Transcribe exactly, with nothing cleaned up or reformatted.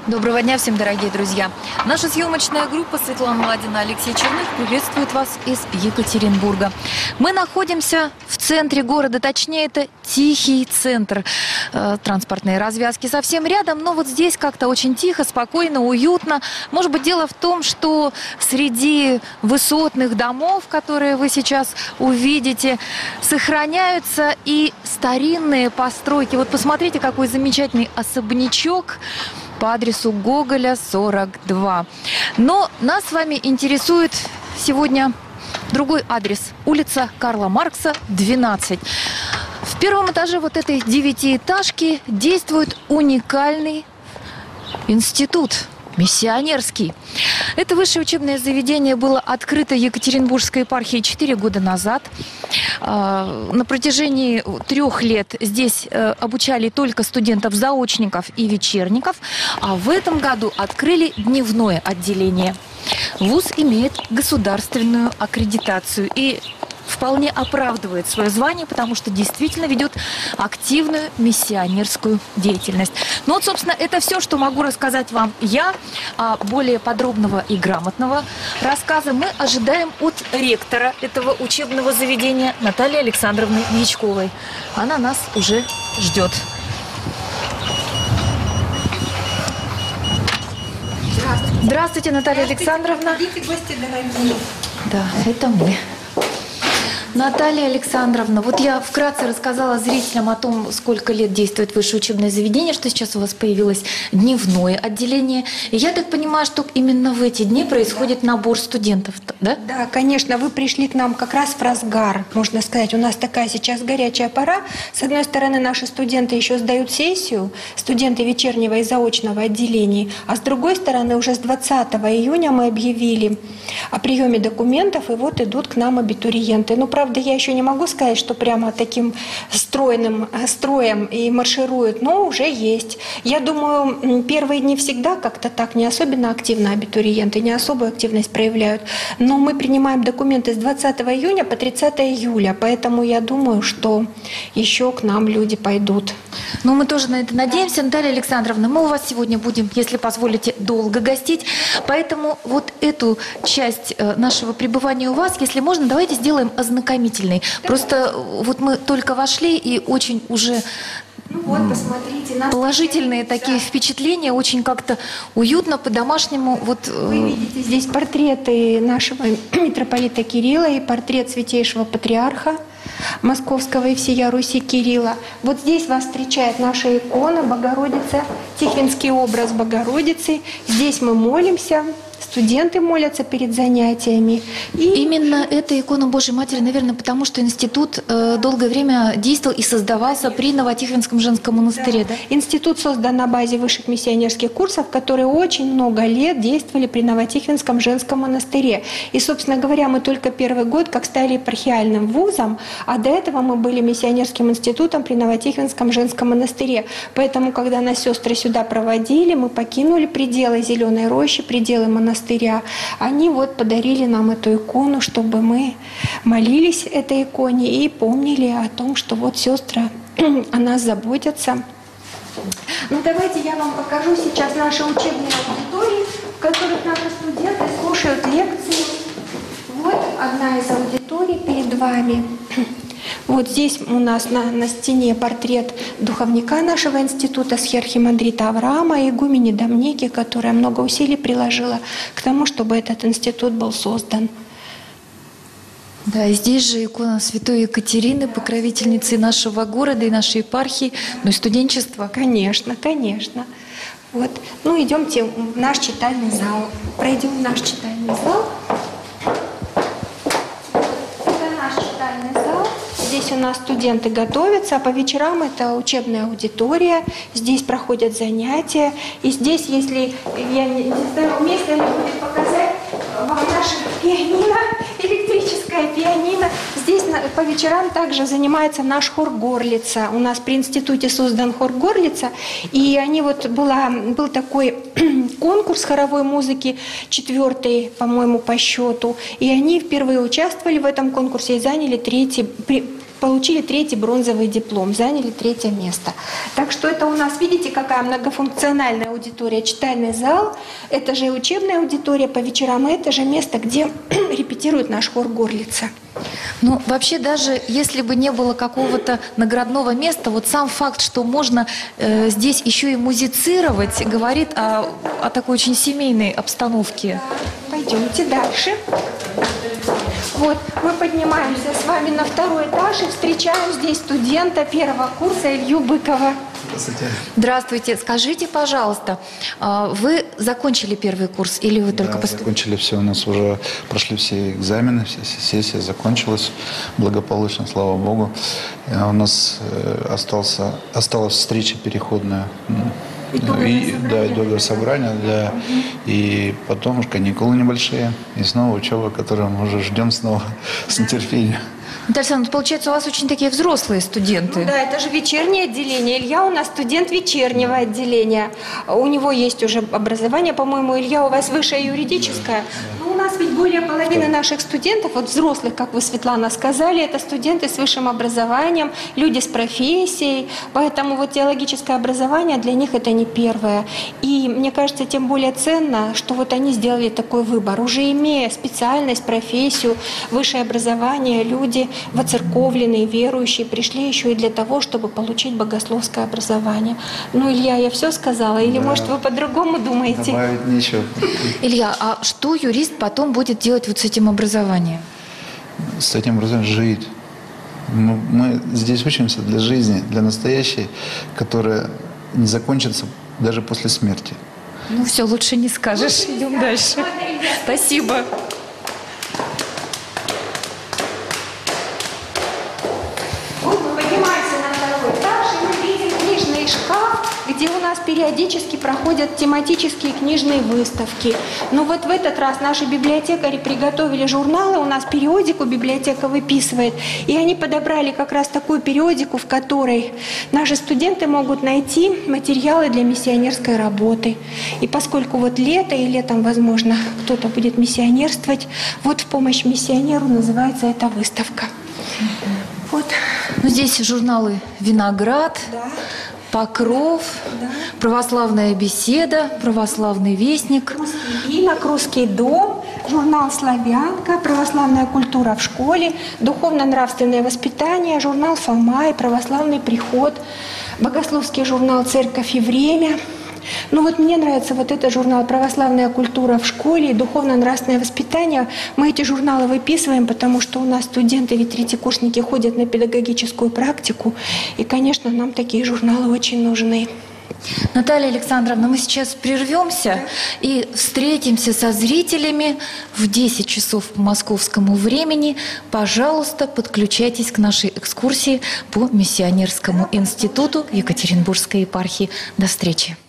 Доброго дня всем, дорогие друзья! Наша съемочная группа Светлана Ладина, Алексей Черных приветствует вас из Екатеринбурга. Мы находимся в центре города, точнее это Тихий центр. Э, транспортные развязки совсем рядом, но вот здесь как-то очень тихо, спокойно, уютно. Может быть, дело в том, что среди высотных домов, которые вы сейчас увидите, сохраняются и старинные постройки. Вот посмотрите, какой замечательный особнячок по адресу Гоголя, сорок два. Но нас с вами интересует сегодня другой адрес. Улица Карла Маркса, двенадцать. В первом этаже вот этой девятиэтажки действует уникальный институт. Миссионерский. Это высшее учебное заведение было открыто Екатеринбургской епархией четыре года назад. На протяжении трех лет здесь обучали только студентов-заочников и вечерников, а в этом году открыли дневное отделение. Вуз имеет государственную аккредитацию и вполне оправдывает свое звание, потому что действительно ведет активную миссионерскую деятельность. Ну вот, собственно, это все, что могу рассказать вам я. А более подробного и грамотного рассказа мы ожидаем от ректора этого учебного заведения Натальи Александровны Дьячковой. Она нас уже ждет. Здравствуйте. Здравствуйте, Наталья Здравствуйте. Александровна. Проходите, гости дорогие. Да, это мы. Наталья Александровна, вот я вкратце рассказала зрителям о том, сколько лет действует высшее учебное заведение, что сейчас у вас появилось дневное отделение. И я так понимаю, что именно в эти дни происходит набор студентов, да? Да, конечно, вы пришли к нам как раз в разгар, можно сказать. У нас такая сейчас горячая пора. С одной стороны, наши студенты еще сдают сессию, студенты вечернего и заочного отделений, а с другой стороны, уже с двадцатого июня мы объявили о приеме документов, и вот идут к нам абитуриенты. Ну, правда, я еще не могу сказать, что прямо таким стройным строем и маршируют, но уже есть. Я думаю, первые дни всегда как-то так не особенно активно абитуриенты, не особую активность проявляют. Но мы принимаем документы с двадцатого июня по тридцатое июля, поэтому я думаю, что еще к нам люди пойдут. Ну, мы тоже на это надеемся. Наталья Александровна, мы у вас сегодня будем, если позволите, долго гостить. Поэтому вот эту часть нашего пребывания у вас, если можно, давайте сделаем ознакомительной. Просто вот мы только вошли и очень уже... Ну вот, посмотрите. Нас положительные такие впечатления, очень как-то уютно, по-домашнему. Вот, вы видите здесь портреты нашего митрополита Кирилла и портрет святейшего патриарха Московского и всея Руси Кирилла. Вот здесь вас встречает наша икона Богородица, Тихвинский образ Богородицы. Здесь мы молимся. Студенты молятся перед занятиями. И именно эта икона Божьей Матери, наверное, потому что институт э, долгое время действовал и создавался при Новотихвинском женском монастыре. Да. Да? Институт создан на базе высших миссионерских курсов, которые очень много лет действовали при Новотихвинском женском монастыре. И, собственно говоря, мы только первый год как стали епархиальным вузом, а до этого мы были миссионерским институтом при Новотихвинском женском монастыре. Поэтому, когда нас сестры сюда проводили, мы покинули пределы Зеленой Рощи, пределы монастыря. Они вот подарили нам эту икону, чтобы мы молились этой иконе и помнили о том, что вот сестры о нас заботятся. Ну давайте я вам покажу сейчас наши учебные аудитории, в которых наши студенты слушают лекции. Вот одна из аудиторий перед вами. Вот здесь у нас на, на стене портрет духовника нашего института, схиархимандрита Авраама и игумени Домники, которая много усилий приложила к тому, чтобы этот институт был создан. Да, и здесь же икона святой Екатерины, покровительницы нашего города и нашей епархии, ну и студенчества. Конечно, конечно. Вот. Ну, идемте в наш читальный зал. Пройдем в наш читальный зал. Здесь у нас студенты готовятся, а по вечерам это учебная аудитория. Здесь проходят занятия. И здесь, если я не знаю, уместно ли будет показать вам наше пианино, электрическое пианино. Здесь по вечерам также занимается наш хор «Горлица». У нас при институте создан хор «Горлица». И они вот была, был такой конкурс хоровой музыки, четвертый, по-моему, по счету. И они впервые участвовали в этом конкурсе и заняли третий, получили третий бронзовый диплом, заняли третье место. Так что это у нас, видите, какая многофункциональная аудитория, читальный зал, это же учебная аудитория по вечерам, и это же место, где репетирует наш хор «Горлица». Ну, вообще, даже если бы не было какого-то наградного места, вот сам факт, что можно э, здесь еще и музицировать, говорит о, о такой очень семейной обстановке. Пойдемте дальше. Вот, мы поднимаемся с вами на второй этаж и встречаем здесь студента первого курса Илью Быкова. Здравствуйте. Здравствуйте. Скажите, пожалуйста, вы закончили первый курс или вы только да, поступили? закончили все, у нас уже прошли все экзамены, все сессия закончилась благополучно, слава Богу. А у нас остался, осталась встреча переходная. И, да, итоговое собрание, да, угу. И потом уж каникулы небольшие, и снова учеба, которую мы уже ждем снова с нетерпением. Наталья Александровна, получается, у вас очень такие взрослые студенты. Ну, да, это же вечернее отделение. Илья у нас студент вечернего отделения. У него есть уже образование, по-моему. Илья, у вас высшее юридическое. Но у нас ведь более половины наших студентов, вот взрослых, как вы, Светлана, сказали, это студенты с высшим образованием, люди с профессией. Поэтому вот теологическое образование для них это не первое. И мне кажется, тем более ценно, что вот они сделали такой выбор. Уже имея специальность, профессию, высшее образование, люди воцерковленные, верующие, пришли еще и для того, чтобы получить богословское образование. Ну, Илья, я все сказала? Или, да. Может, вы по-другому думаете? Добавить нечего. Илья, а что юрист потом будет делать вот с этим образованием? С этим образованием жить. Мы, мы здесь учимся для жизни, для настоящей, которая не закончится даже после смерти. Ну, все, лучше не скажешь. Идем не дальше. Спасибо. Где у нас периодически проходят тематические книжные выставки. Но вот в этот раз наши библиотекари приготовили журналы, у нас периодику библиотека выписывает, и они подобрали как раз такую периодику, в которой наши студенты могут найти материалы для миссионерской работы. И поскольку вот лето, и летом, возможно, кто-то будет миссионерствовать, вот в помощь миссионеру называется эта выставка. Вот. Ну, здесь журналы «Виноград», да. «Покров», да. «Православная беседа», «Православный вестник». «Русский рынок», «Русский дом», журнал «Славянка», «Православная культура в школе», «Духовно-нравственное воспитание», журнал «Фома» и «Православный приход», богословский журнал «Церковь и время». Ну вот мне нравится вот этот журнал «Православная культура в школе» и «Духовно-нравственное воспитание». Мы эти журналы выписываем, потому что у нас студенты, ведь третьекурсники, ходят на педагогическую практику. И, конечно, нам такие журналы очень нужны. Наталья Александровна, мы сейчас прервемся, да, и встретимся со зрителями в десять часов по московскому времени. Пожалуйста, подключайтесь к нашей экскурсии по Миссионерскому институту Екатеринбургской епархии. До встречи.